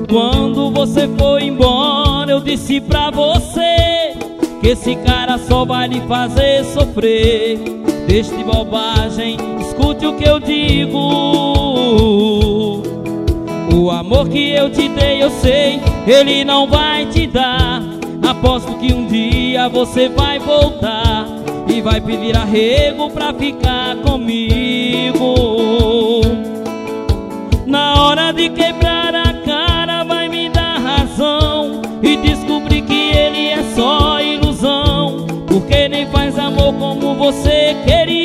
Quando você foi embora, eu disse pra você que esse cara só vai lhe fazer sofrer. Deixe de bobagem, escute o que eu digo. O amor que eu te dei, eu sei, ele não vai te dar. Aposto que um dia você vai voltar e vai pedir arrego pra ficar comigo. Na hora de quebrar a cara vai me dar razão e descobrir que ele é só ilusão, porque nem faz amor como você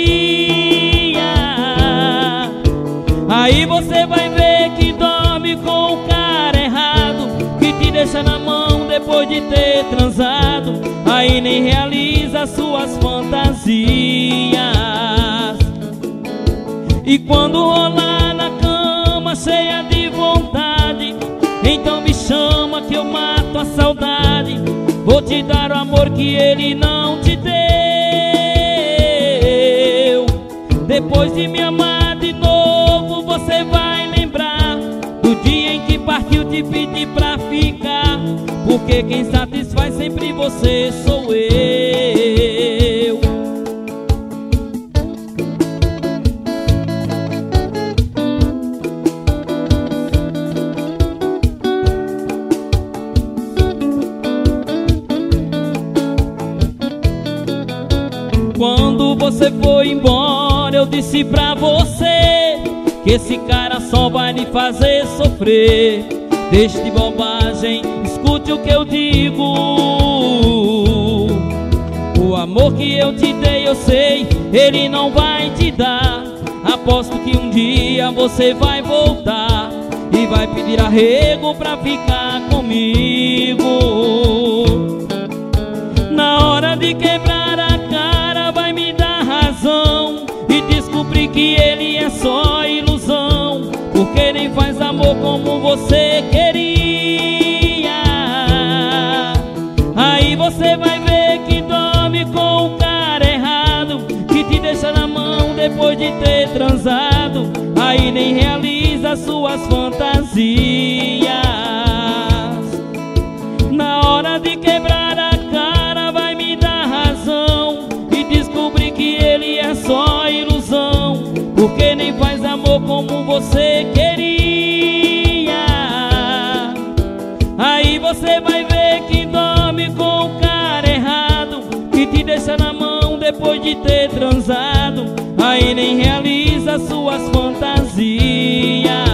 queria. Aí você vai ver que dorme com o cara errado, que te deixa na mão depois de ter transado. Aí nem realiza suas fantasias. E quando rolar na cama cheia de vontade, então me chama que eu mato a saudade. Vou te dar o amor que ele não te deu. Depois de me amar de novo, você vai lembrar do dia em que partiu te pedir pra ficar, porque quem satisfaz sempre você sou eu. Quando você foi embora, eu disse pra você que esse cara só vai lhe fazer sofrer. Deixe de bobagem, escute o que eu digo. O amor que eu te dei, eu sei, ele não vai te dar. Aposto que um dia você vai voltar e vai pedir arrego pra ficar comigo. Na hora de quebrar a cara vai me dar razão e descobrir que ele é só ilusão, porque nem faz amor como você queria. Aí você vai ver que dorme com o cara errado, que te deixa na mão depois de ter transado. Aí nem realiza suas fantasias. Na hora de quebrar a cara vai me dar razão e descobrir que ele é só ilusão, porque nem faz amor como você queria. Aí você vai ver que dorme com o cara errado, que te deixa na mão depois de ter transado. Aí nem realiza suas fantasias.